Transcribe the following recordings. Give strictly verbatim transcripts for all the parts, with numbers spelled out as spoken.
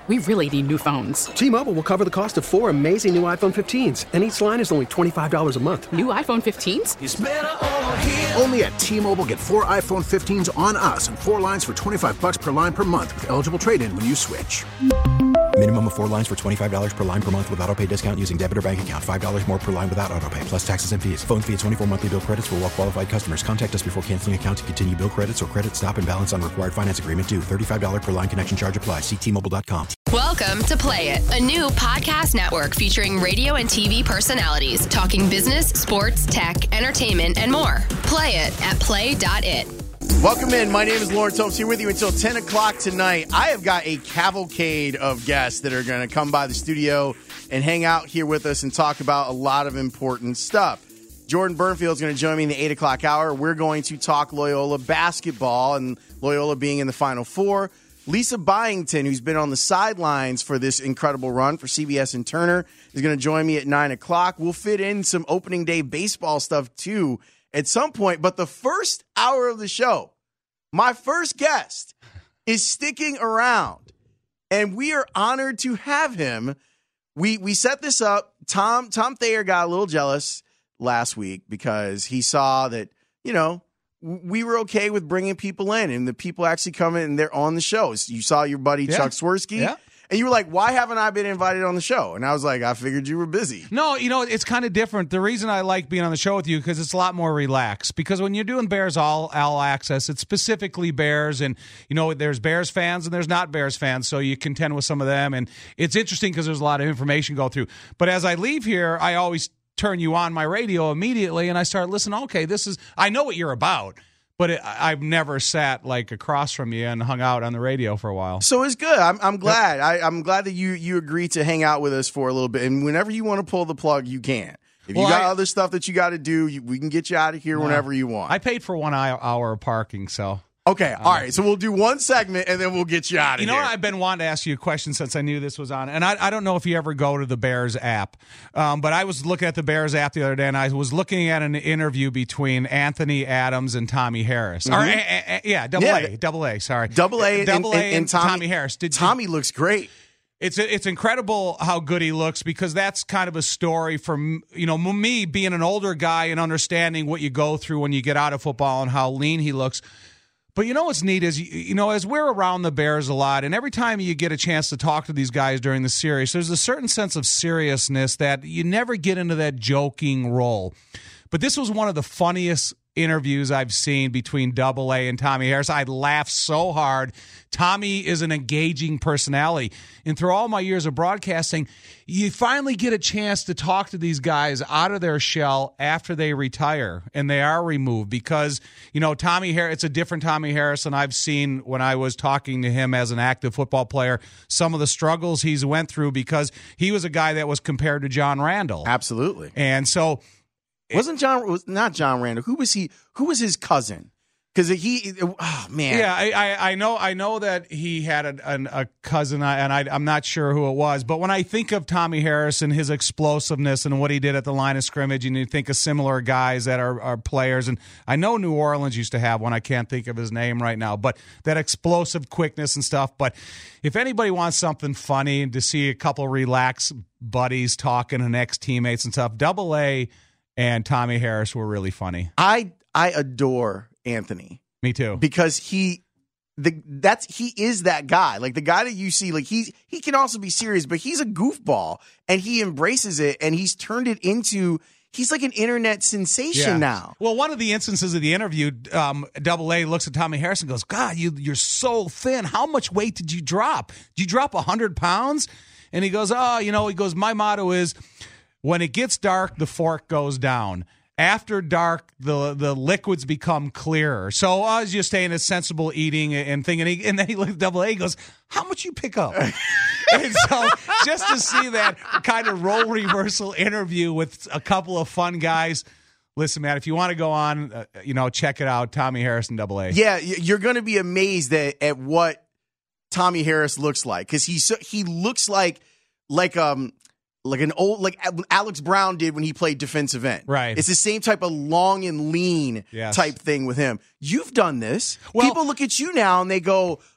we really need new phones. T-Mobile will cover the cost of four amazing new iPhone fifteens, and each line is only twenty-five dollars a month. New iPhone fifteens? It's better over here. Only at T-Mobile, get four iPhone fifteens on us and four lines for twenty-five dollars per line per month with eligible trade-in when you switch. Minimum of four lines for twenty-five dollars per line per month with autopay discount using debit or bank account. five dollars more per line without autopay, plus taxes and fees. Phone fee at twenty-four monthly bill credits for well-qualified customers. Contact us before canceling account to continue bill credits or credit stop and balance on required finance agreement due. thirty-five dollars per line connection charge applies. See T Mobile dot com. Welcome to Play It, a new podcast network featuring radio and T V personalities talking business, sports, tech, entertainment, and more. Play it at play dot it. Welcome in. My name is Lawrence Holmes, here with you until ten o'clock tonight. I have got a cavalcade of guests that are going to come by the studio and hang out here with us and talk about a lot of important stuff. Jordan Burnfield is going to join me in the eight o'clock hour. We're going to talk Loyola basketball and Loyola being in the Final Four. Lisa Byington, who's been on the sidelines for this incredible run for C B S and Turner, is going to join me at nine o'clock. We'll fit in some opening day baseball stuff, too, at some point. But the first hour of the show, my first guest is sticking around, and we are honored to have him. We we set this up. Tom, Tom Thayer got a little jealous last week because he saw that, you know, we were okay with bringing people in, and the people actually come in and they're on the shows. You saw your buddy yeah. Chuck Swirsky, yeah. and you were like, why haven't I been invited on the show? And I was like, I figured you were busy. No, you know, it's kind of different. The reason I like being on the show with you because it's a lot more relaxed. Because when you're doing Bears All, all Access, it's specifically Bears, and, you know, there's Bears fans and there's not Bears fans, so you contend with some of them. And it's interesting because there's a lot of information go through. But as I leave here, I always turn you on my radio immediately, and I start listening. Okay, this is I know what you're about, but it, I've never sat like across from you and hung out on the radio for a while. So it's good. I'm, I'm glad. I, I'm glad that you you agreed to hang out with us for a little bit. And whenever you want to pull the plug, you can. If well, you got I, other stuff that you got to do, you, we can get you out of here no, whenever you want. I paid for one hour of parking, so. Okay, all right. So we'll do one segment, and then we'll get you out of here. You know here. what? I've been wanting to ask you a question since I knew this was on. And I, I don't know if you ever go to the Bears app, um, but I was looking at the Bears app the other day, and I was looking at an interview between Anthony Adams and Tommy Harris. Mm-hmm. Or, a, a, a, yeah, double yeah. A. Double A, sorry. Double A, double and, A and, and Tommy, Tommy Harris. Did, Tommy did, looks great. It's it's incredible how good he looks because that's kind of a story from, you know, me being an older guy and understanding what you go through when you get out of football and how lean he looks. But you know what's neat is, you know, as we're around the Bears a lot, and every time you get a chance to talk to these guys during the series, there's a certain sense of seriousness that you never get into that joking role. But this was one of the funniest interviews I've seen between Double A and Tommy Harris. I laughed so hard. Tommy is an engaging personality. And through all my years of broadcasting, you finally get a chance to talk to these guys out of their shell after they retire and they are removed because, you know, Tommy Harris, it's a different Tommy Harris than I've seen when I was talking to him as an active football player, some of the struggles he's went through because he was a guy that was compared to John Randall. Absolutely. And so Wasn't John was not John Randall? Who was he? Who was his cousin? Because he, oh man, yeah, I, I, I know, I know that he had a, an, a cousin, and I, I'm not sure who it was. But when I think of Tommy Harris and his explosiveness and what he did at the line of scrimmage, and you think of similar guys that are, are players, and I know New Orleans used to have one. I can't think of his name right now, but that explosive quickness and stuff. But if anybody wants something funny and to see a couple relaxed buddies talking and ex-teammates and stuff, Double A and Tommy Harris were really funny. I I adore Anthony. Me too. Because he the that's he is that guy. Like the guy that you see, like he's he can also be serious, but he's a goofball and he embraces it and he's turned it into he's like an internet sensation yeah. now. Well, one of the instances of the interview, um, Double A looks at Tommy Harris and goes, God, you you're so thin. How much weight did you drop? Did you drop a hundred pounds? And he goes, Oh, you know, he goes, my motto is when it gets dark, the fork goes down. After dark, the the liquids become clearer. So I was just saying, it's sensible eating and thing. And, he, and then he looked at Double A, he goes, how much you pick up? And so just to see that kind of role reversal interview with a couple of fun guys. Listen, man, if you want to go on, uh, you know, check it out. Tommy Harris and Double A. Yeah, you're going to be amazed at, at what Tommy Harris looks like because he so, he looks like like um. Like an old, like Alex Brown did when he played defensive end. Right. It's the same type of long and lean yes. type thing with him. You've done this. Well, people look at you now and they go,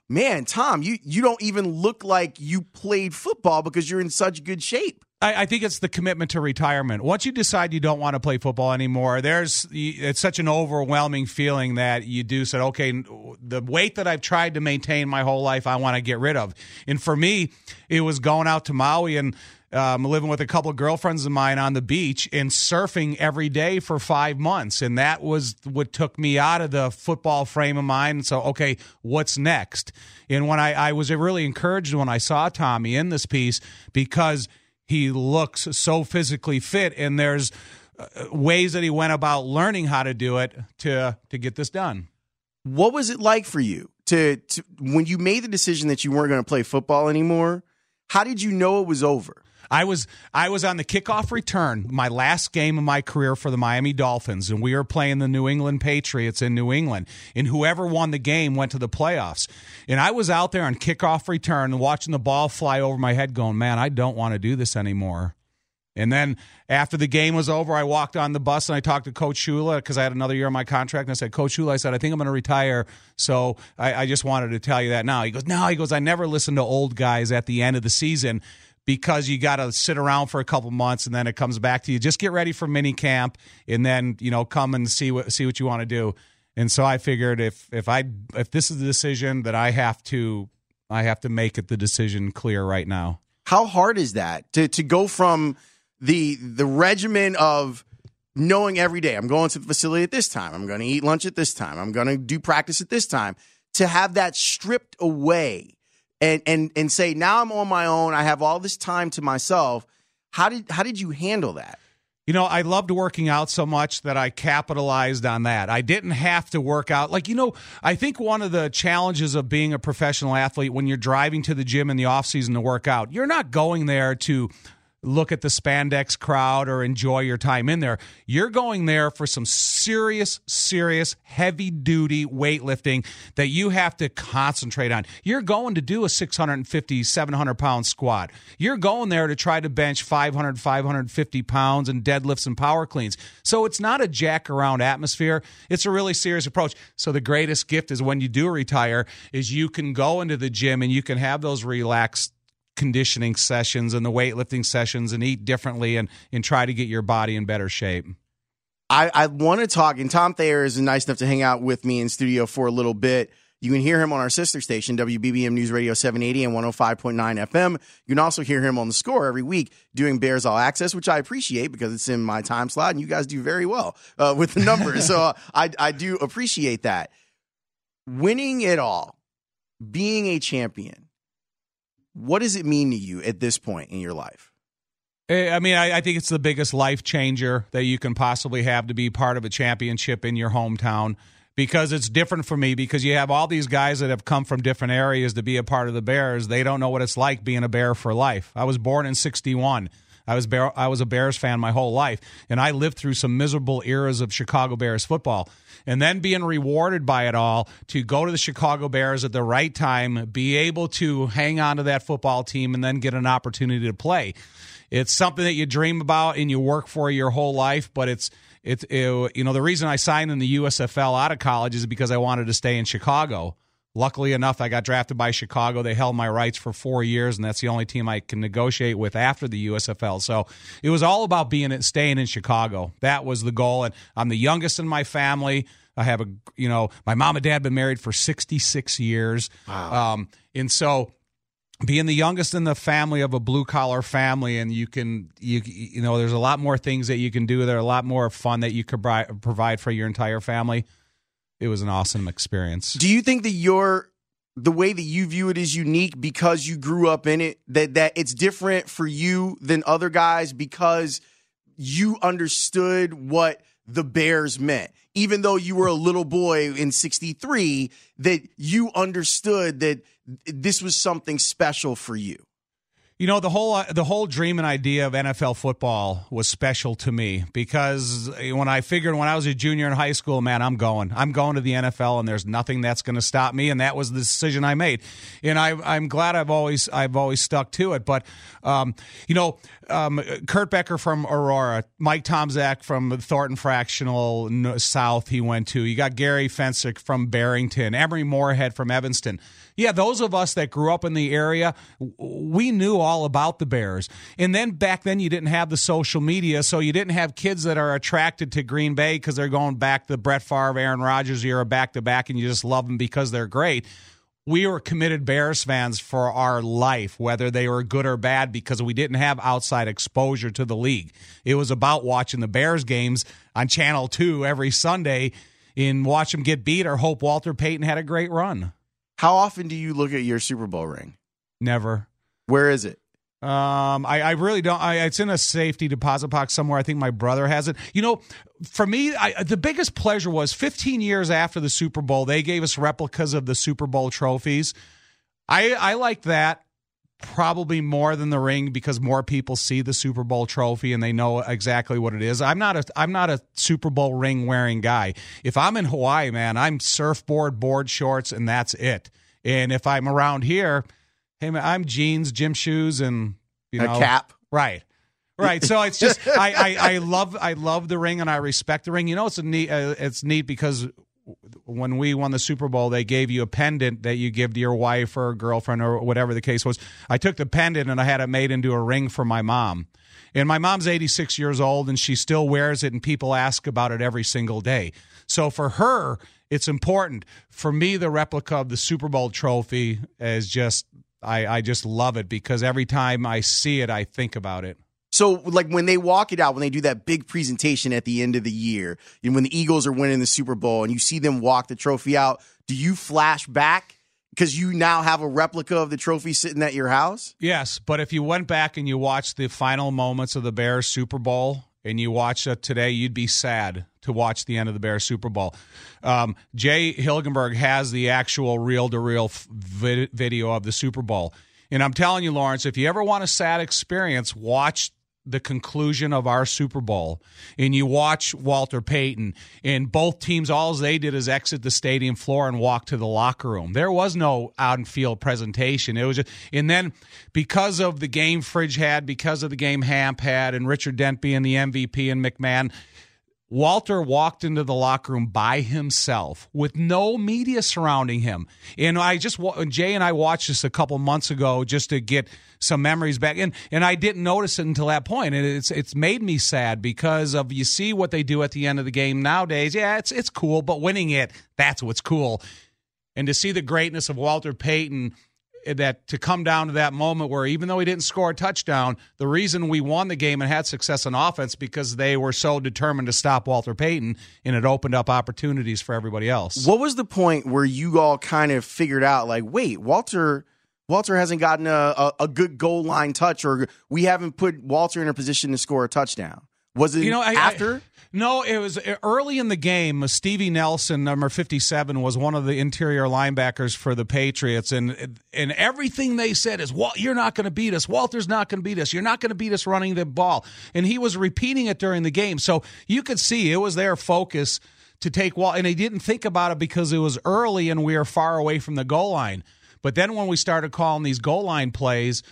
man, Tom, you, you don't even look like you played football because you're in such good shape. I, I think it's the commitment to retirement. Once you decide you don't want to play football anymore, there's it's such an overwhelming feeling that you do say, okay, the weight that I've tried to maintain my whole life, I want to get rid of. And for me, it was going out to Maui and um, living with a couple of girlfriends of mine on the beach and surfing every day for five months. And that was what took me out of the football frame of mind. So, okay, what's next? And when I, I was really encouraged when I saw Tommy in this piece because he looks so physically fit, and there's uh, ways that he went about learning how to do it to to get this done. What was it like for you to, to when you made the decision that you weren't going to play football anymore? How did you know it was over? I was I was on the kickoff return, my last game of my career for the Miami Dolphins, and we were playing the New England Patriots in New England, and whoever won the game went to the playoffs. And I was out there on kickoff return watching the ball fly over my head going, man, I don't want to do this anymore. And then after the game was over, I walked on the bus and I talked to Coach Shula because I had another year on my contract. And I said, Coach Shula, I said, I think I'm going to retire. So I, I just wanted to tell you that now. He goes, no, he goes, I never listen to old guys at the end of the season, because you got to sit around for a couple months and then it comes back to you. Just get ready for mini camp and then, you know, come and see what see what you want to do. And so I figured if if I if this is the decision that I have to I have to make it the decision clear right now. How hard is that to to go from the the regimen of knowing every day I'm going to the facility at this time, I'm going to eat lunch at this time, I'm going to do practice at this time, to have that stripped away? And and and say, now I'm on my own. I have all this time to myself. How did how did you handle that? You know, I loved working out so much that I capitalized on that. I didn't have to work out. Like, you know, I think one of the challenges of being a professional athlete when you're driving to the gym in the offseason to work out, you're not going there to look at the spandex crowd or enjoy your time in there. You're going there for some serious, serious, heavy-duty weightlifting that you have to concentrate on. You're going to do a six fifty, seven hundred pound squat. You're going there to try to bench five hundred, five fifty pounds and deadlifts and power cleans. So it's not a jack-around atmosphere. It's a really serious approach. So the greatest gift is when you do retire is you can go into the gym and you can have those relaxed conditioning sessions and the weightlifting sessions and eat differently and, and try to get your body in better shape. I, I want to talk, and Tom Thayer is nice enough to hang out with me in studio for a little bit. You can hear him on our sister station, W B B M News Radio seven eighty and one oh five point nine F M. You can also hear him on The Score every week doing Bears All Access, which I appreciate because it's in my time slot, and you guys do very well uh, with the numbers. so uh, I, I do appreciate that. Winning it all, being a champion, what does it mean to you at this point in your life? I mean, I, I think it's the biggest life changer that you can possibly have to be part of a championship in your hometown, because it's different for me because you have all these guys that have come from different areas to be a part of the Bears. They don't know what it's like being a Bear for life. I was born in sixty-one. I was Bear, I was a Bears fan my whole life, and I lived through some miserable eras of Chicago Bears football. And then being rewarded by it all to go to the Chicago Bears at the right time, be able to hang on to that football team, and then get an opportunity to play. It's something that you dream about and you work for your whole life, but it's it's it, you know, the reason I signed in the U S F L out of college is because I wanted to stay in Chicago. Luckily enough, I got drafted by Chicago. They held my rights for four years, and that's the only team I can negotiate with after the U S F L. So it was all about being staying in Chicago. That was the goal, and I'm the youngest in my family. I have a, you know, my mom and dad been married for sixty-six years. Wow. Um, and so being the youngest in the family of a blue-collar family, and you can, you you know, there's a lot more things that you can do. There are a lot more fun that you could provide for your entire family. It was an awesome experience. Do you think that your the way that you view it is unique because you grew up in it, that that it's different for you than other guys because you understood what the Bears meant? Even though you were a little boy in sixty-three, that you understood that this was something special for you? You know, the whole uh, the whole dream and idea of N F L football was special to me because when I figured when I was a junior in high school, man, I'm going. I'm going to the N F L, and there's nothing that's going to stop me, and that was the decision I made. And I, I'm glad I've always I've always stuck to it. But, um, you know, um, Kurt Becker from Aurora, Mike Tomczak from Thornton Fractional South he went to. You got Gary Fensick from Barrington, Emery Moorhead from Evanston. yeah, those of us that grew up in the area, we knew all about the Bears. And then back then you didn't have the social media, so you didn't have kids that are attracted to Green Bay because they're going back to Brett Favre, Aaron Rodgers era back-to-back, and you just love them because they're great. We were committed Bears fans for our life, whether they were good or bad, because we didn't have outside exposure to the league. It was about watching the Bears games on Channel two every Sunday and watch them get beat or hope Walter Payton had a great run. How often do you look at your Super Bowl ring? Never. Where is it? Um, I, I really don't. I, it's in a safety deposit box somewhere. I think my brother has it. You know, for me, I, the biggest pleasure was fifteen years after the Super Bowl, they gave us replicas of the Super Bowl trophies. I, I like that probably more than the ring because more people see the Super Bowl trophy and they know exactly what it is. I'm not a I'm not a Super Bowl ring wearing guy. If I'm in Hawaii, man, I'm surfboard, board shorts, and that's it. And if I'm around here, hey man, I'm jeans, gym shoes, and you know, a cap. Right, right. So it's just I, I, I love I love the ring and I respect the ring. You know, it's a neat uh, it's neat because when we won the Super Bowl, they gave you a pendant that you give to your wife or girlfriend or whatever the case was. I took the pendant and I had it made into a ring for my mom. And my mom's eighty-six years old and she still wears it and people ask about it every single day. So for her, it's important. For me, the replica of the Super Bowl trophy is just I, I just love it because every time I see it, I think about it. So, like, when they walk it out, when they do that big presentation at the end of the year, and when the Eagles are winning the Super Bowl and you see them walk the trophy out, do you flash back because you now have a replica of the trophy sitting at your house? Yes, but if you went back and you watched the final moments of the Bears Super Bowl and you watched it today, you'd be sad to watch the end of the Bears Super Bowl. Um, Jay Hilgenberg has the actual reel-to-reel vid- video of the Super Bowl. And I'm telling you, Lawrence, if you ever want a sad experience, watch the conclusion of our Super Bowl, and you watch Walter Payton, and both teams, all they did is exit the stadium floor and walk to the locker room. There was no on-field presentation. It was just, and then because of the game Fridge had, because of the game Hamp had, and Richard Dent being the M V P and McMahon, Walter walked into the locker room by himself with no media surrounding him. And I just, Jay and I watched this a couple months ago just to get some memories back. And and I didn't notice it until that point. And it's it's made me sad because of, you see what they do at the end of the game nowadays. Yeah, it's it's cool, but winning it, that's what's cool. And to see the greatness of Walter Payton, that to come down to that moment where even though he didn't score a touchdown, the reason we won the game and had success on offense because they were so determined to stop Walter Payton, and it opened up opportunities for everybody else. What was the point where you all kind of figured out, like, wait, Walter Walter hasn't gotten a, a, a good goal line touch, or we haven't put Walter in a position to score a touchdown? Was it you know, I, after? I, no, it was early in the game. Stevie Nelson, number fifty-seven, was one of the interior linebackers for the Patriots, and and everything they said is, "Walt, you're not going to beat us. Walter's not going to beat us. You're not going to beat us running the ball." And he was repeating it during the game, so you could see it was their focus to take Walt, and they didn't think about it because it was early and we were far away from the goal line. But then when we started calling these goal line plays,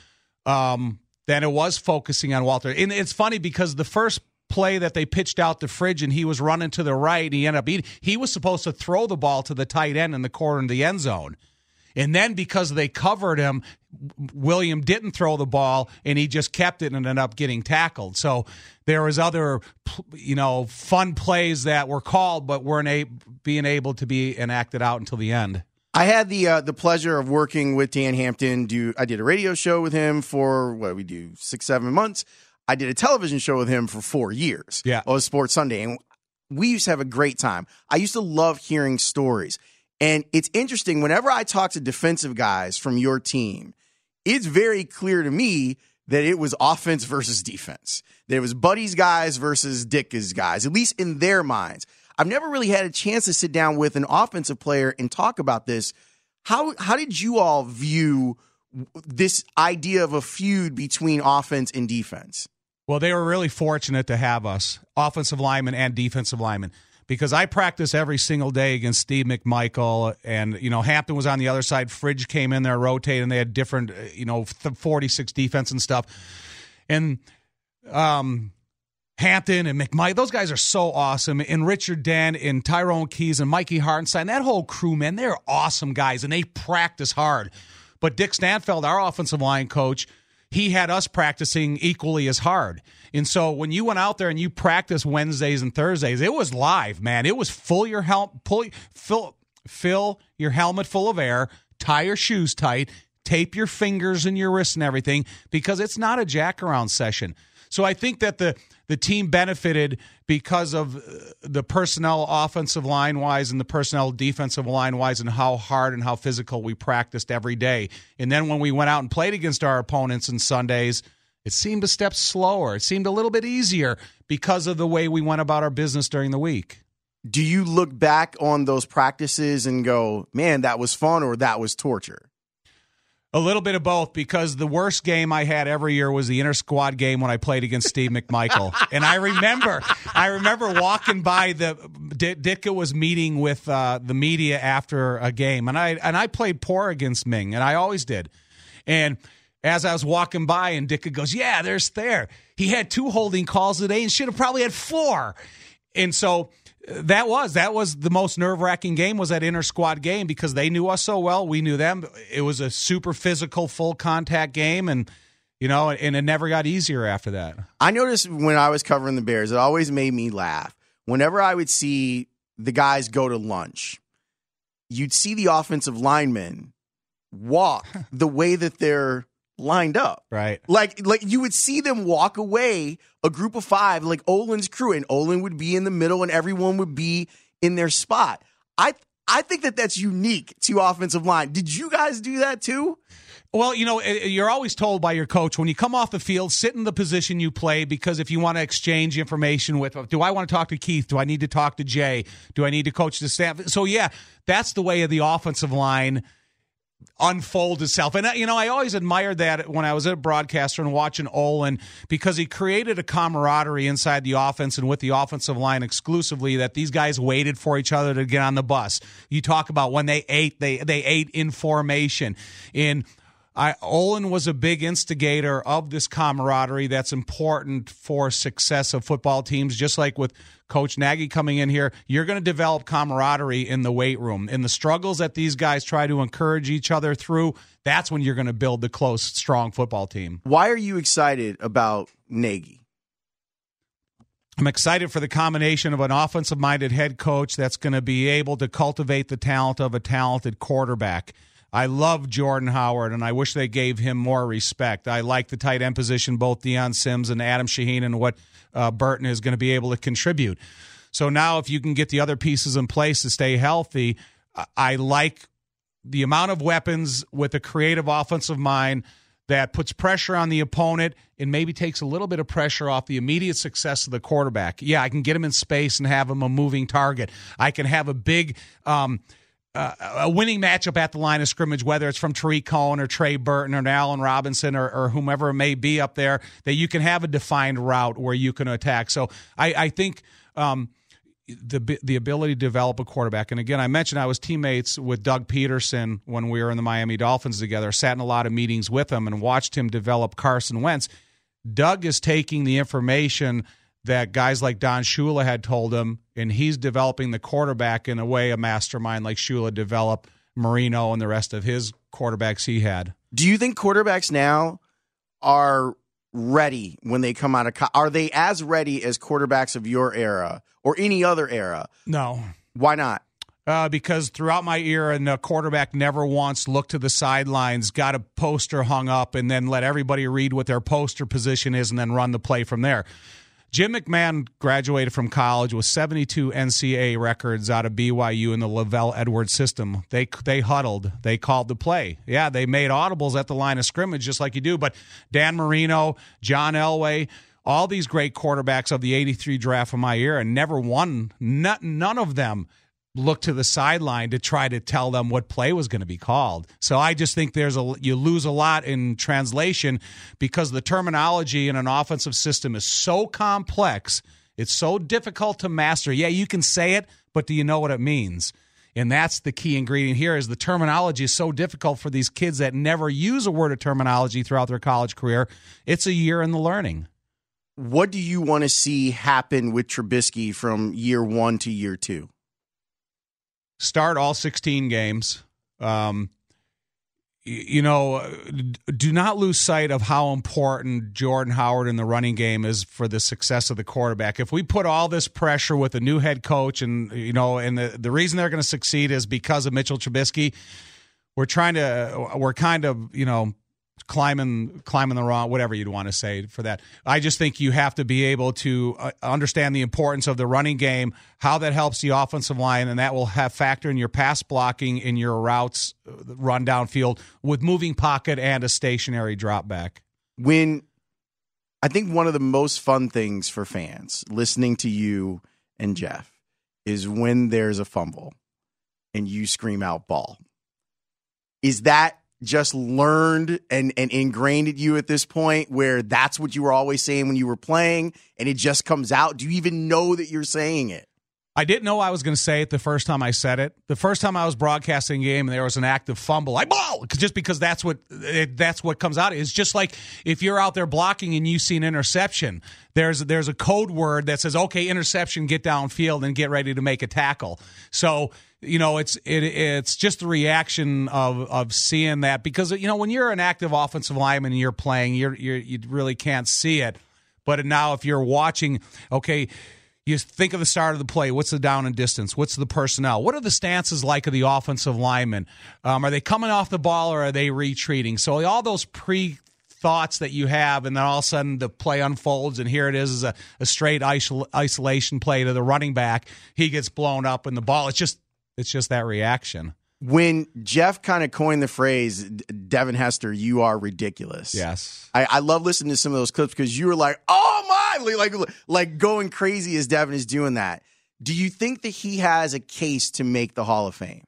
um, then it was focusing on Walter. And it's funny because the first play that they pitched out to Fridge and he was running to the right and he ended up eating, he was supposed to throw the ball to the tight end in the corner of the end zone. And then because they covered him, William didn't throw the ball and he just kept it and ended up getting tackled. So there was other, you know, fun plays that were called but weren't a- being able to be enacted out until the end. I had the uh, the pleasure of working with Dan Hampton. Do I did a radio show with him for what we do six seven months. I did a television show with him for four years. Yeah, on Sports Sunday, and we used to have a great time. I used to love hearing stories, and it's interesting whenever I talk to defensive guys from your team. It's very clear to me that it was offense versus defense. That it was Buddy's guys versus Dick's guys, at least in their minds. I've never really had a chance to sit down with an offensive player and talk about this. How how did you all view this idea of a feud between offense and defense? Well, they were really fortunate to have us, offensive linemen and defensive linemen, because I practice every single day against Steve McMichael, and, you know, Hampton was on the other side. Fridge came in there, rotating. They had different, you know, forty-six defense and stuff. And, um, Hampton and McMike, those guys are so awesome. And Richard Dent and Tyrone Keys and Mikey Hartenstein, that whole crew, man, they're awesome guys, and they practice hard. But Dick Stanfeld, our offensive line coach, he had us practicing equally as hard. And so when you went out there and you practiced Wednesdays and Thursdays, it was live, man. It was full your hel- pull, fill, fill your helmet full of air, tie your shoes tight, tape your fingers and your wrists and everything, because it's not a jack-around session. So I think that the the team benefited because of the personnel offensive line-wise and the personnel defensive line-wise and how hard and how physical we practiced every day. And then when we went out and played against our opponents on Sundays, it seemed a step slower. It seemed a little bit easier because of the way we went about our business during the week. Do you look back on those practices and go, man, that was fun, or that was torture? A little bit of both, because the worst game I had every year was the inter-squad game when I played against Steve McMichael. And I remember I remember walking by, the D- Ditka was meeting with uh, the media after a game, and I and I played poor against Ming, and I always did. And as I was walking by, and Ditka goes, yeah, there's Thayer. He had two holding calls today and should have probably had four. And so that was that was the most nerve-wracking game, was that inter-squad game, because they knew us so well. We knew them. It was a super physical, full-contact game, and you know, and it never got easier after that. I noticed when I was covering the Bears, it always made me laugh. Whenever I would see the guys go to lunch, you'd see the offensive linemen walk the way that they're lined up. Right. Like, like you would see them walk away, a group of five, like Olin's crew, and Olin would be in the middle and everyone would be in their spot. I I think that that's unique to offensive line. Did you guys do that too? Well, you know, you're always told by your coach, when you come off the field, sit in the position you play, because if you want to exchange information with, do I want to talk to Keith? Do I need to talk to Jay? Do I need to coach the staff? So, yeah, that's the way of the offensive line unfold itself. And, you know, I always admired that when I was a broadcaster and watching Olin, because he created a camaraderie inside the offense and with the offensive line exclusively, that these guys waited for each other to get on the bus. You talk about when they ate, they they ate in formation. In I, Olin was a big instigator of this camaraderie that's important for success of football teams. Just like with Coach Nagy coming in here, you're going to develop camaraderie in the weight room. And the struggles that these guys try to encourage each other through, that's when you're going to build the close, strong football team. Why are you excited about Nagy? I'm excited for the combination of an offensive-minded head coach that's going to be able to cultivate the talent of a talented quarterback. I love Jordan Howard, and I wish they gave him more respect. I like the tight end position, both Deion Sims and Adam Shaheen, and what uh, Burton is going to be able to contribute. So now if you can get the other pieces in place to stay healthy, I like the amount of weapons with a creative offensive mind that puts pressure on the opponent and maybe takes a little bit of pressure off the immediate success of the quarterback. Yeah, I can get him in space and have him a moving target. I can have a big um, – Uh, a winning matchup at the line of scrimmage, whether it's from Tariq Cohen or Trey Burton or Allen Robinson or, or whomever it may be up there, that you can have a defined route where you can attack. So I, I think um, the the ability to develop a quarterback, and again, I mentioned I was teammates with Doug Peterson when we were in the Miami Dolphins together, sat in a lot of meetings with him and watched him develop Carson Wentz. Doug is taking the information that guys like Don Shula had told him, and he's developing the quarterback in a way a mastermind like Shula developed Marino and the rest of his quarterbacks he had. Do you think quarterbacks now are ready when they come out of co- are they as ready as quarterbacks of your era or any other era? No. Why not? Uh, because throughout my era, and the quarterback never once looked to the sidelines, got a poster hung up, and then let everybody read what their poster position is and then run the play from there. Jim McMahon graduated from college with seventy-two N C A A records out of B Y U in the Lavelle Edwards system. They they huddled. They called the play. Yeah, they made audibles at the line of scrimmage just like you do. But Dan Marino, John Elway, all these great quarterbacks of the eighty-three draft of my era, never won. None, none of them look to the sideline to try to tell them what play was going to be called. So I just think there's a you lose a lot in translation because the terminology in an offensive system is so complex. It's so difficult to master. Yeah, you can say it, but do you know what it means? And that's the key ingredient here is the terminology is so difficult for these kids that never use a word of terminology throughout their college career. It's a year in the learning. what do you want to see happen with Trubisky from year one to year two? Start all sixteen games. Um, you know, do not lose sight of how important Jordan Howard in the running game is for the success of the quarterback. If we put all this pressure with a new head coach, and you know, and the, the reason they're going to succeed is because of Mitchell Trubisky, we're trying to, we're kind of, you know, climbing climbing the wrong, whatever you'd want to say for that. I just think you have to be able to uh, understand the importance of the running game, how that helps the offensive line, and that will have factor in your pass blocking, in your routes, run downfield with moving pocket and a stationary drop back. When I think one of the most fun things for fans listening to you and Jeff is when there's a fumble and you scream out ball. Is that just learned and, and ingrained at you at this point where that's what you were always saying when you were playing and it just comes out? Do you even know that you're saying it? I didn't know I was going to say it the first time I said it. The first time I was broadcasting a game and there was an active fumble, I ball just because that's what it, that's what comes out. It's just like if you're out there blocking and you see an interception, there's there's a code word that says, okay, interception, get downfield and get ready to make a tackle. So, you know, it's it it's just the reaction of of seeing that, because, you know, when you're an active offensive lineman and you're playing, you're, you're you really can't see it. But now if you're watching, okay, you think of the start of the play. What's the down and distance? What's the personnel? What are the stances like of the offensive linemen? Um, are they coming off the ball or are they retreating? So all those pre-thoughts that you have, and then all of a sudden the play unfolds, and here it is, is a, a straight isol- isolation play to the running back. He gets blown up in the ball. It's just it's just that reaction. When Jeff kind of coined the phrase, Devin Hester, you are ridiculous. Yes. I, I love listening to some of those clips because you were like, oh my, like, like going crazy as Devin is doing that. Do you think that he has a case to make the Hall of Fame?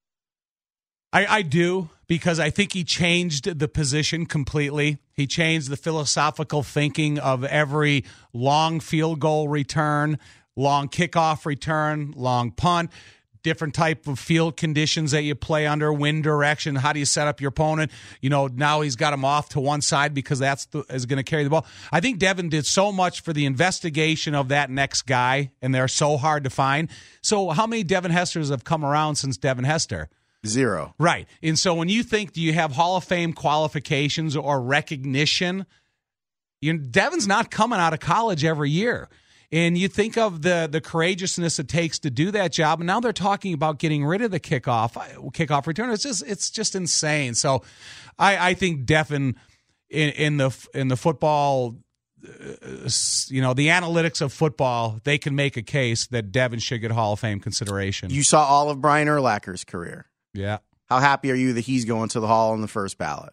I, I do, because I think he changed the position completely. He changed the philosophical thinking of every long field goal return, long kickoff return, long punt, different type of field conditions that you play under, wind direction, how do you set up your opponent? You know, now he's got him off to one side because that's the, is going to carry the ball. I think Devin did so much for the investigation of that next guy, and they're so hard to find. So how many Devin Hesters have come around since Devin Hester? Zero. Right. And so when you think, do you have Hall of Fame qualifications or recognition? You know, Devin's not coming out of college every year. And you think of the the courageousness it takes to do that job, and now they're talking about getting rid of the kickoff kickoff return. It's just it's just insane. So, I, I think Devin in, in the in the football, uh, you know, the analytics of football, they can make a case that Devin should get Hall of Fame consideration. You saw all of Brian Urlacher's career. Yeah. How happy are you that he's going to the Hall on the first ballot?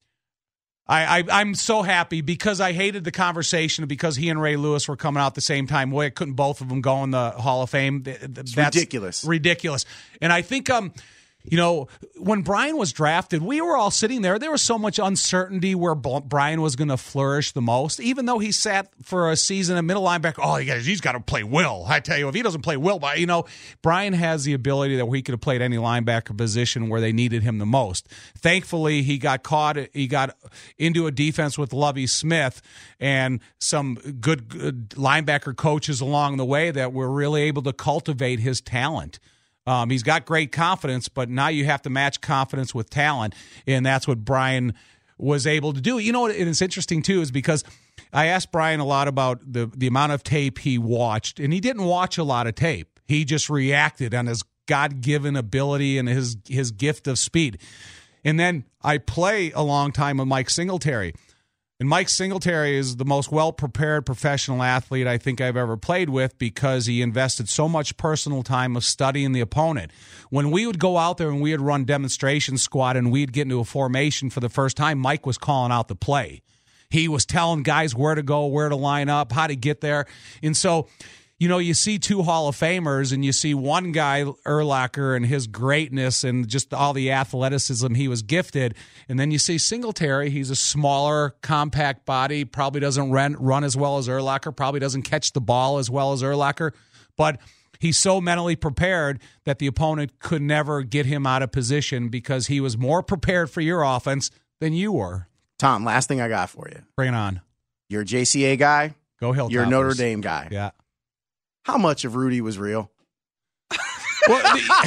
I, I, I'm so happy because I hated the conversation because he and Ray Lewis were coming out at the same time. Why couldn't both of them go in the Hall of Fame? It's That's ridiculous. Ridiculous. And I think, um, you know, when Brian was drafted, we were all sitting there. There was so much uncertainty where Brian was going to flourish the most, even though he sat for a season at middle linebacker. Oh, he's got to play Will. I tell you, if he doesn't play Will, but you know, Brian has the ability that he could have played any linebacker position where they needed him the most. Thankfully, he got caught. He got into a defense with Lovie Smith and some good, good linebacker coaches along the way that were really able to cultivate his talent. Um, he's got great confidence, but now you have to match confidence with talent, and that's what Brian was able to do. You know what is interesting, too, is because I asked Brian a lot about the, the amount of tape he watched, and he didn't watch a lot of tape. He just reacted on his God-given ability and his, his gift of speed. And then I play a long time with Mike Singletary. And Mike Singletary is the most well-prepared professional athlete I think I've ever played with because he invested so much personal time of studying the opponent. When we would go out there and we would run demonstration squad and we'd get into a formation for the first time, Mike was calling out the play. He was telling guys where to go, where to line up, how to get there. And so, you know, you see two Hall of Famers and you see one guy, Urlacher, and his greatness and just all the athleticism he was gifted. And then you see Singletary. He's a smaller, compact body, probably doesn't run, run as well as Urlacher, probably doesn't catch the ball as well as Urlacher. But he's so mentally prepared that the opponent could never get him out of position because he was more prepared for your offense than you were. Tom, last thing I got for you. Bring it on. You're a J C A guy. Go Hilltoppers. You're a Notre Dame guy. Yeah. How much of Rudy was real? Well,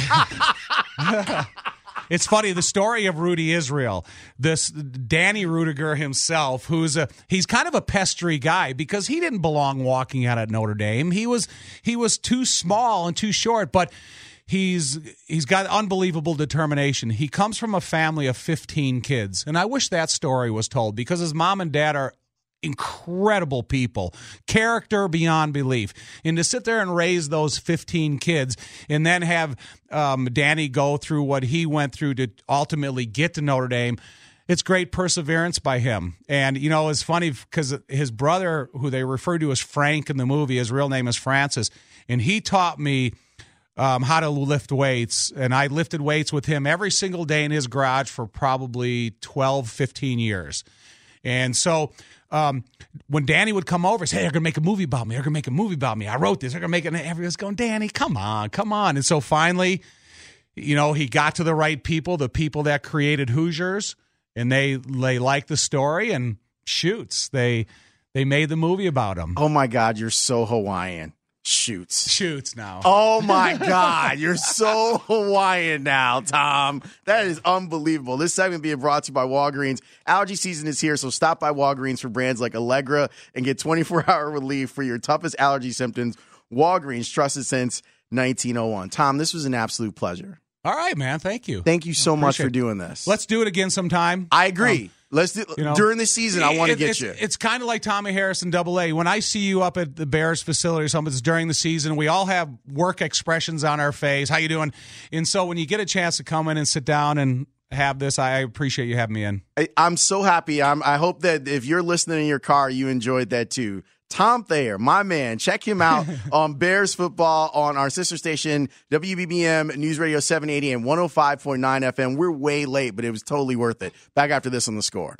the, it's funny. The story of Rudy is real. This Danny Rudiger himself, who's a he's kind of a pestery guy because he didn't belong walking out at Notre Dame. He was he was too small and too short, but he's he's got unbelievable determination. He comes from a family of fifteen kids, and I wish that story was told because his mom and dad are incredible people, character beyond belief. And to sit there and raise those fifteen kids and then have um, Danny go through what he went through to ultimately get to Notre Dame, it's great perseverance by him. And, you know, it's funny because his brother, who they refer to as Frank in the movie, his real name is Francis, and he taught me um, how to lift weights. And I lifted weights with him every single day in his garage for probably twelve, fifteen years. And so um, when Danny would come over and say, hey, they're going to make a movie about me. They're going to make a movie about me. I wrote this. They're going to make it. And everyone's going, Danny, come on, come on. And so finally, you know, he got to the right people, the people that created Hoosiers, and they they liked the story and shoots. They they made the movie about him. Oh, my God, you're so Hawaiian. Shoots. Shoots now. Oh, my God. You're so Hawaiian now, Tom. That is unbelievable. This segment being brought to you by Walgreens. Allergy season is here, so stop by Walgreens for brands like Allegra and get twenty-four hour relief for your toughest allergy symptoms. Walgreens, trusted since nineteen oh one. Tom, this was an absolute pleasure. All right, man. Thank you. Thank you so much for it. doing this. Let's do it again sometime. I agree. Um, Let's do you know, during the season. I want to it, get it's, you. It's kind of like Tommy Harrison Double A. When I see you up at the Bears facility or something, it's during the season. We all have work expressions on our face. How you doing? And so when you get a chance to come in and sit down and have this, I appreciate you having me in. I, I'm so happy. I'm, I hope that if you're listening in your car, you enjoyed that too. Tom Thayer, my man. Check him out on Bears football on our sister station, W B B M News Radio seven eighty and one oh five point nine F M. We're way late, but it was totally worth it. Back after this on The Score.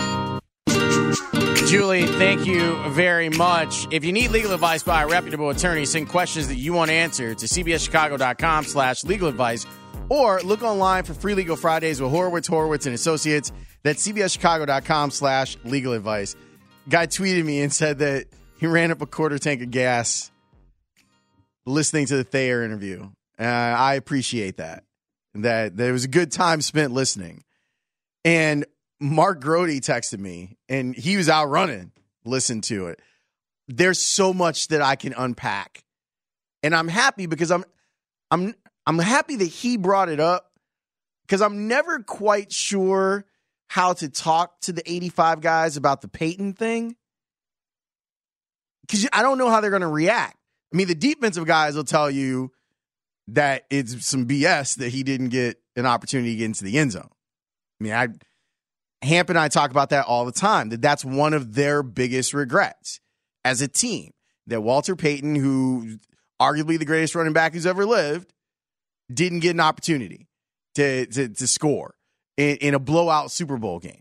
Julie, thank you very much. If you need legal advice by a reputable attorney, send questions that you want answered to cbschicago.com slash legal advice or look online for free Legal Fridays with Horowitz, Horowitz, and Associates. That's cbschicago.com slash legal advice. Guy tweeted me and said that he ran up a quarter tank of gas listening to the Thayer interview. Uh, I appreciate that. That there was a good time spent listening. And Mark Grody texted me, and he was out running. Listen to it. There's so much that I can unpack, and I'm happy because I'm, I'm, I'm happy that he brought it up because I'm never quite sure how to talk to the eighty-five guys about the Peyton thing because I don't know how they're going to react. I mean, the defensive guys will tell you that it's some B S that he didn't get an opportunity to get into the end zone. I mean, I. Hamp and I talk about that all the time, that that's one of their biggest regrets as a team, that Walter Payton, who arguably the greatest running back who's ever lived, didn't get an opportunity to, to, to score in, in a blowout Super Bowl game.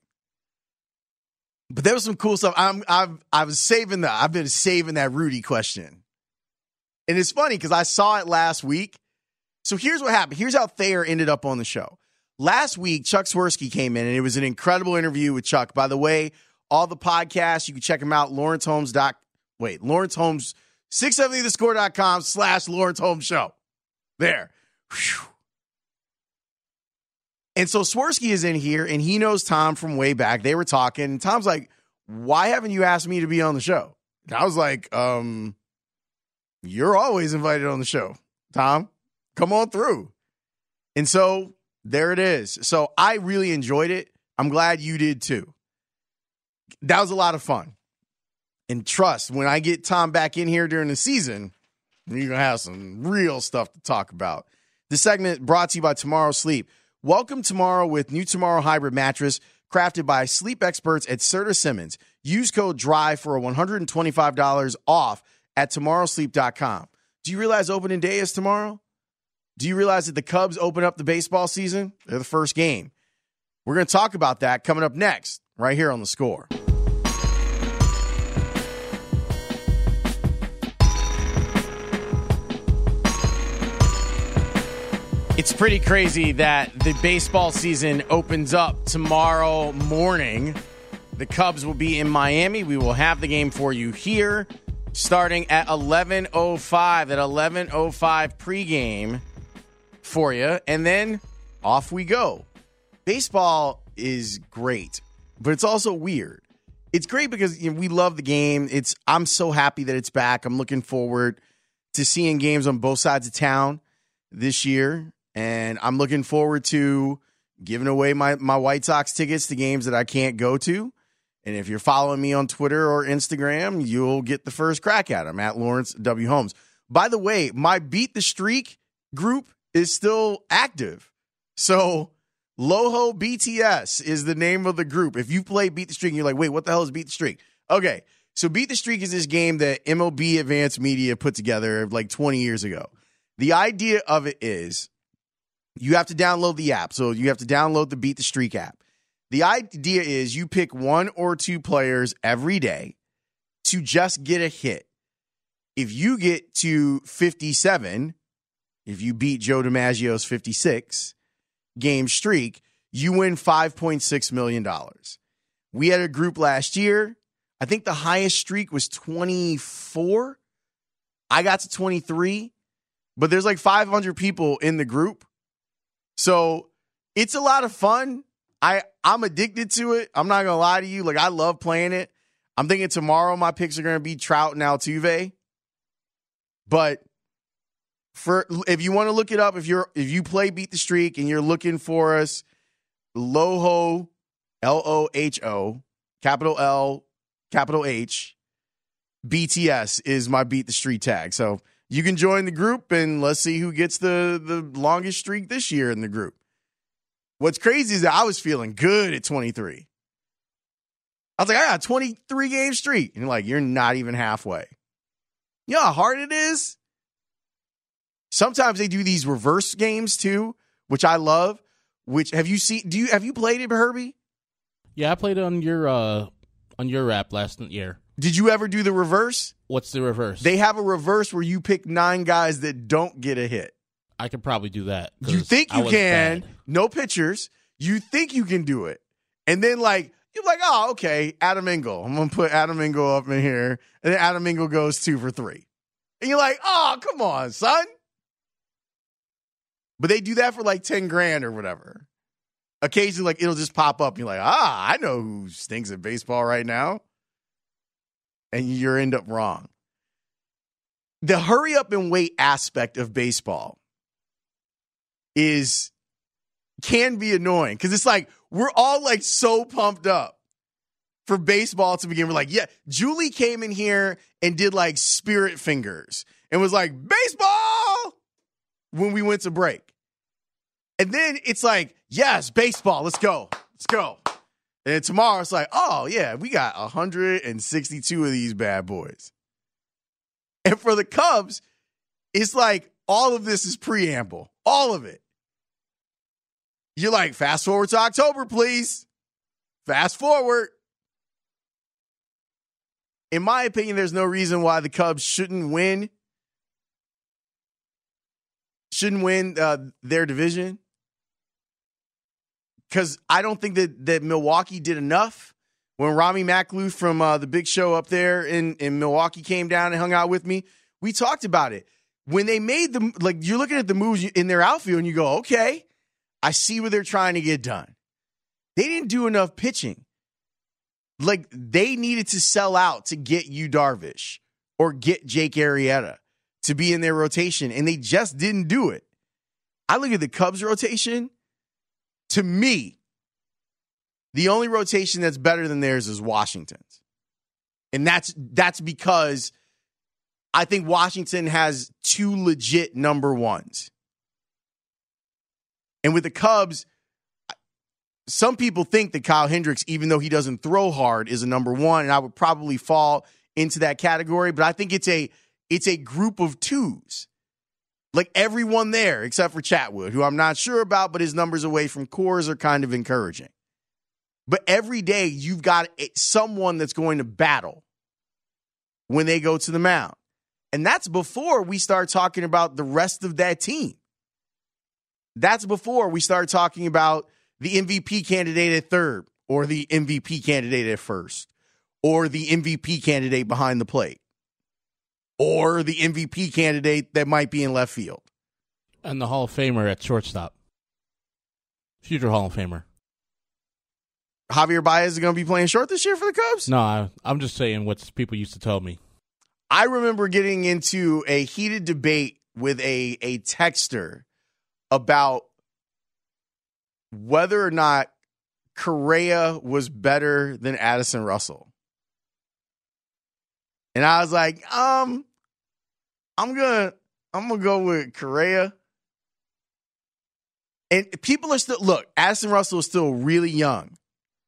But there was some cool stuff. I'm, I've, I was saving that. I've been saving that Rudy question. And it's funny because I saw it last week. So here's what happened. Here's how Thayer ended up on the show. Last week, Chuck Swirsky came in, and it was an incredible interview with Chuck. By the way, all the podcasts, you can check them out, Lawrence Holmes. Doc, wait, Lawrence Holmes, six seventy the score dot com slash Lawrence Holmes Show. There. Whew. And so Swirsky is in here, and he knows Tom from way back. They were talking, and Tom's like, why haven't you asked me to be on the show? And I was like, um, you're always invited on the show, Tom. Come on through. And so there it is. So I really enjoyed it. I'm glad you did too. That was a lot of fun. And trust, when I get Tom back in here during the season, you're going to have some real stuff to talk about. This segment brought to you by Tomorrow Sleep. Welcome Tomorrow with new Tomorrow Hybrid Mattress, crafted by sleep experts at Serta Simmons. Use code DRIVE for a one hundred twenty-five dollars off at tomorrow sleep dot com. Do you realize opening day is tomorrow? Do you realize that the Cubs open up the baseball season? They're the first game. We're going to talk about that coming up next, right here on The Score. It's pretty crazy that the baseball season opens up tomorrow morning. The Cubs will be in Miami. We will have the game for you here. starting at eleven oh five. At eleven oh five pregame for you. And then off we go. Baseball is great, but it's also weird. It's great because you know, we love the game. It's I'm so happy that it's back. I'm looking forward to seeing games on both sides of town this year. And I'm looking forward to giving away my, my White Sox tickets to games that I can't go to. And if you're following me on Twitter or Instagram, you'll get the first crack at them at Lawrence W. Holmes. By the way, my Beat the Streak group is still active. So Loho B T S is the name of the group. If you play Beat the Streak and you're like, wait, what the hell is Beat the Streak? Okay, so Beat the Streak is this game that M L B Advanced Media put together like twenty years ago. The idea of it is you have to download the app. So you have to download the Beat the Streak app. The idea is you pick one or two players every day to just get a hit. If you get to fifty-seven, if you beat Joe DiMaggio's fifty-six game streak, you win five point six million dollars. We had a group last year. I think the highest streak was twenty-four. I got to twenty-three, but there's like five hundred people in the group. So it's a lot of fun. I, I'm addicted to it. I'm not going to lie to you. Like, I love playing it. I'm thinking tomorrow my picks are going to be Trout and Altuve. But for if you want to look it up, if you're if you play Beat the Streak and you're looking for us, Loho, L O H O, capital L, capital H, B T S is my Beat the Streak tag. So you can join the group and let's see who gets the, the longest streak this year in the group. What's crazy is that I was feeling good at twenty-three. I was like, I got a twenty-three game streak. And you're like, you're not even halfway. You know how hard it is? Sometimes they do these reverse games too, which I love. Which have you seen? Do you have you played it, Herbie? Yeah, I played it on your uh, on your app last year. Did you ever do the reverse? What's the reverse? They have a reverse where you pick nine guys that don't get a hit. I could probably do that. You think you can? Bad. No pictures. You think you can do it, and then like you're like, oh, okay, Adam Engel. I'm gonna put Adam Engel up in here, and then Adam Engel goes two for three, and you're like, oh, come on, son. But they do that for like ten grand or whatever. Occasionally, like it'll just pop up. And you're like, ah, I know who stinks at baseball right now, and you end up wrong. The hurry up and wait aspect of baseball is can be annoying because it's like we're all like so pumped up for baseball to begin. We're like, yeah, Julie came in here and did like spirit fingers and was like, baseball when we went to break. And then it's like, yes, baseball, let's go. Let's go. And tomorrow it's like, oh, yeah, we got one hundred sixty-two of these bad boys. And for the Cubs, it's like all of this is preamble. All of it. You're like, fast forward to October, please. Fast forward. In my opinion, there's no reason why the Cubs shouldn't win. Shouldn't win uh, their division. Because I don't think that, that Milwaukee did enough. When Rami Maklouf from uh, the Big Show up there in, in Milwaukee came down and hung out with me, we talked about it. When they made the, like, you're looking at the moves in their outfield and you go, okay, I see what they're trying to get done. They didn't do enough pitching. Like, they needed to sell out to get Yu Darvish or get Jake Arrieta to be in their rotation, and they just didn't do it. I look at the Cubs rotation. To me, the only rotation that's better than theirs is Washington's. And that's that's because I think Washington has two legit number ones. And with the Cubs, some people think that Kyle Hendricks, even though he doesn't throw hard, is a number one, and I would probably fall into that category. But I think it's a it's a group of twos. Like everyone there, except for Chatwood, who I'm not sure about, but his numbers away from Coors are kind of encouraging. But every day you've got someone that's going to battle when they go to the mound. And that's before we start talking about the rest of that team. That's before we start talking about the M V P candidate at third, or the M V P candidate at first, or the M V P candidate behind the plate. or the M V P candidate that might be in left field. And the Hall of Famer at shortstop. Future Hall of Famer. Javier Baez is going to be playing short this year for the Cubs? No, I, I'm just saying what people used to tell me. I remember getting into a heated debate with a, a texter about whether or not Correa was better than Addison Russell. And I was like, um, I'm gonna I'm gonna go with Correa. And people are still look, Addison Russell is still really young.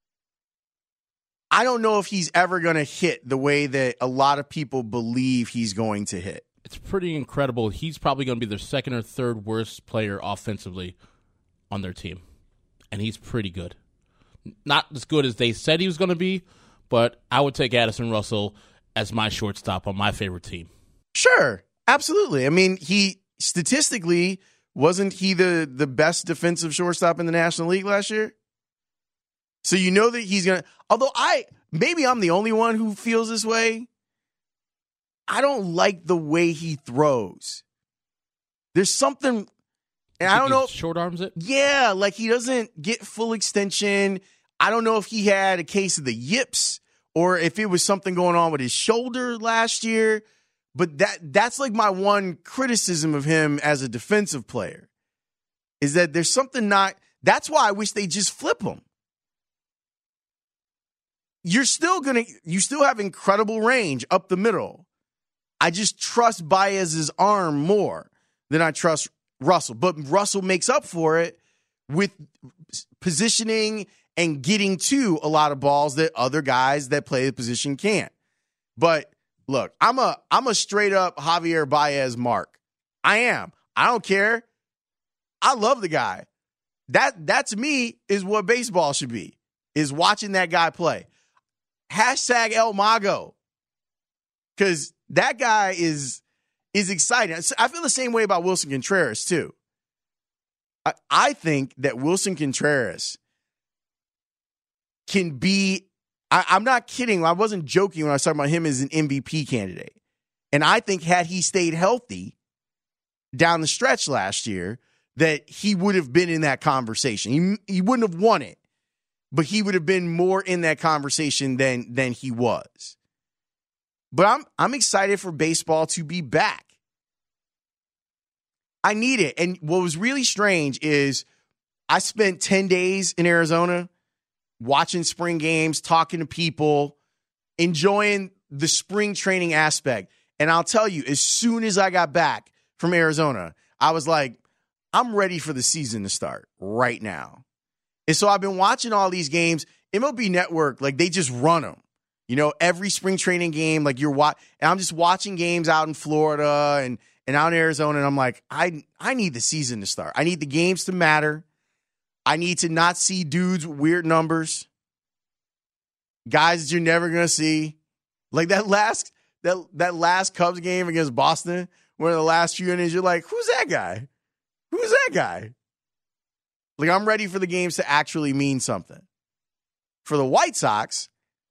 I don't know if he's ever gonna hit the way that a lot of people believe he's going to hit. It's pretty incredible. He's probably going to be their second or third worst player offensively on their team. And he's pretty good. Not as good as they said he was going to be, but I would take Addison Russell as my shortstop on my favorite team. Sure, absolutely. I mean, he statistically, wasn't he the, the best defensive shortstop in the National League last year? So you know that he's going to, although I, maybe I'm the only one who feels this way. I don't like the way he throws. There's something, and I don't know. Short arms it? Yeah, like he doesn't get full extension. I don't know if he had a case of the yips or if it was something going on with his shoulder last year. But that that's like my one criticism of him as a defensive player is that there's something not, that's why I wish they just flip him. You're still going to, you still have incredible range up the middle. I just trust Baez's arm more than I trust Russell. But Russell makes up for it with positioning and getting to a lot of balls that other guys that play the position can't. But look, I'm a I'm a straight up Javier Baez mark. I am. I don't care. I love the guy. That that to me is what baseball should be, is watching that guy play. Hashtag El Mago. Because that guy is is exciting. I feel the same way about Wilson Contreras, too. I, I think that Wilson Contreras can be, I, I'm not kidding. I wasn't joking when I was talking about him as an M V P candidate. And I think had he stayed healthy down the stretch last year, that he would have been in that conversation. He, he wouldn't have won it, but he would have been more in that conversation than, than he was. But I'm I'm excited for baseball to be back. I need it. And what was really strange is I spent ten days in Arizona watching spring games, talking to people, enjoying the spring training aspect. And I'll tell you, as soon as I got back from Arizona, I was like, I'm ready for the season to start right now. And so I've been watching all these games. M L B Network, like they just run them. You know, every spring training game, like you're watching, and I'm just watching games out in Florida and, and out in Arizona, and I'm like, I I need the season to start. I need the games to matter. I need to not see dudes with weird numbers, guys that you're never gonna see. Like that last that that last Cubs game against Boston, one of the last few innings, you're like, who's that guy? Who's that guy? Like, I'm ready for the games to actually mean something. For the White Sox,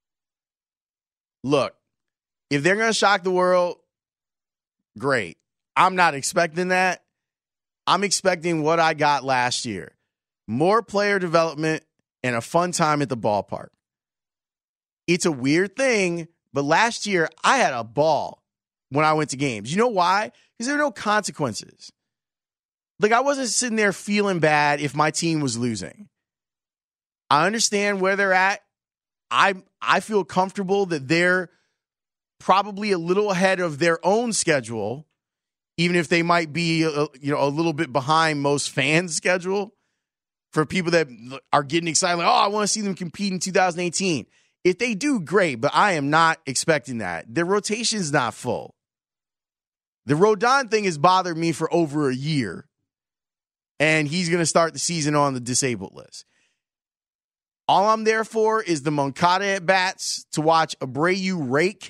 look, if they're going to shock the world, great. I'm not expecting that. I'm expecting what I got last year. More player development and a fun time at the ballpark. It's a weird thing, but last year I had a ball when I went to games. You know why? Because there were no consequences. Like, I wasn't sitting there feeling bad if my team was losing. I understand where they're at. I I feel comfortable that they're probably a little ahead of their own schedule, even if they might be a, you know a little bit behind most fans' schedule. For people that are getting excited, like, oh, I want to see them compete in two thousand eighteen. If they do, great, but I am not expecting that. Their rotation's not full. The Rodon thing has bothered me for over a year, and he's going to start the season on the disabled list. All I'm there for is the Moncada at bats to watch Abreu rake.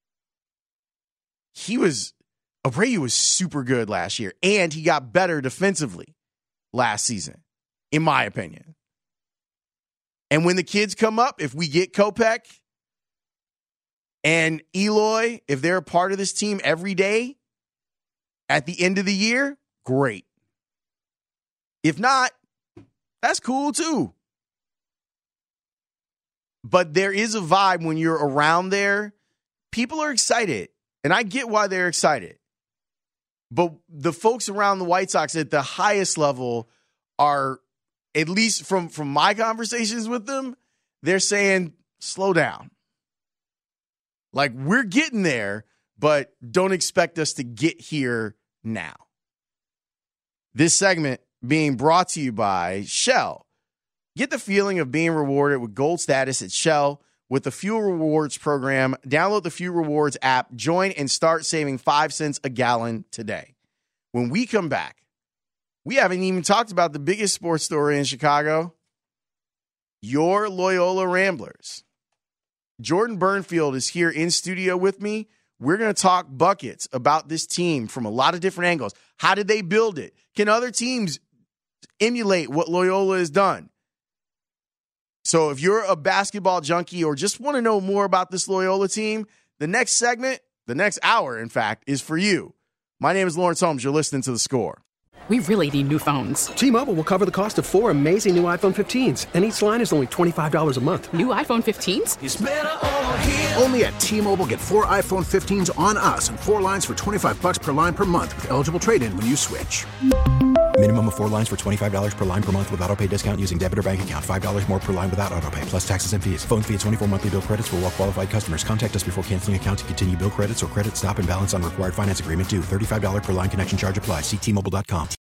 He was, Abreu was super good last year, and he got better defensively last season, in my opinion. And when the kids come up, if we get Kopech, And Eloy, if they're a part of this team every day at the end of the year, great. If not, that's cool too. But there is a vibe when you're around there. People are excited, and I get why they're excited. But the folks around the White Sox at the highest level are, at least from, from my conversations with them, they're saying, slow down. Like, we're getting there, but don't expect us to get here now. This segment being brought to you by Shell. Get the feeling of being rewarded with gold status at Shell with the Fuel Rewards program. Download the Fuel Rewards app, join, and start saving five cents a gallon today. When we come back, we haven't even talked about the biggest sports story in Chicago, your Loyola Ramblers. Jordan Burnfield is here in studio with me. We're going to talk buckets about this team from a lot of different angles. How did they build it? Can other teams emulate what Loyola has done? So if you're a basketball junkie or just want to know more about this Loyola team, the next segment, the next hour, in fact, is for you. My name is Lawrence Holmes. You're listening to The Score. We really need new phones. T-Mobile will cover the cost of four amazing new iPhone fifteens, and each line is only twenty-five dollars a month. New iPhone fifteens? It's better over here. Only at T-Mobile, get four iPhone fifteens on us and four lines for twenty-five bucks per line per month with eligible trade-in when you switch. Minimum of four lines for twenty-five dollars per line per month with autopay discount using debit or bank account. five dollars more per line without autopay, plus taxes and fees. Phone fee at twenty-four monthly bill credits for well qualified customers. Contact us before canceling account to continue bill credits or credit stop and balance on required finance agreement due. thirty-five dollars per line connection charge applies. See T Mobile dot com.